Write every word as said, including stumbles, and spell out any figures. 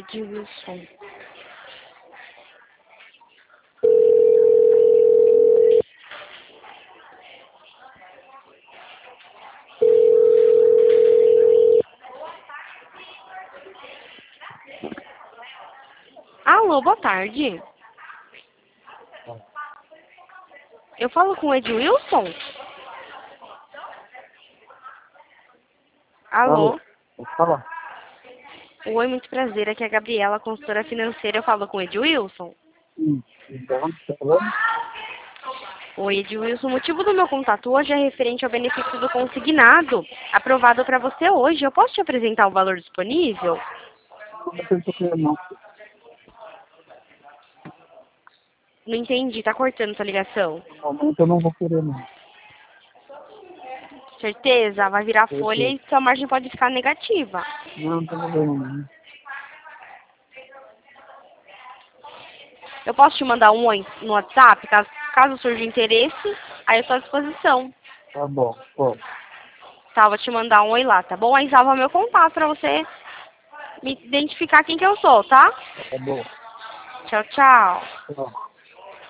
Edilson. Alô, boa tarde. Eu falo com o Edilson? Alô? Alô, fala. Oi, muito prazer. Aqui é a Gabriela, consultora financeira. Eu falo com o Edilson? Sim, então, você tá falando? Oi, Edilson. O motivo do meu contato hoje é referente ao benefício do consignado, aprovado para você hoje. Eu posso te apresentar o valor disponível? Não sei se eu quero, não. Não entendi, tá cortando sua ligação. No momento eu não vou querer, não. Certeza? Vai virar Eu folha sei. e sua margem pode ficar negativa. Não, não tem problema, não. Eu posso te mandar um oi no WhatsApp, caso, caso surja interesse, aí eu estou à disposição. Tá bom, pode. Tá, vou te mandar um oi lá, tá bom? Aí salva meu contato pra você me identificar quem que eu sou, tá? Tá bom. Tchau, tchau. Tchau.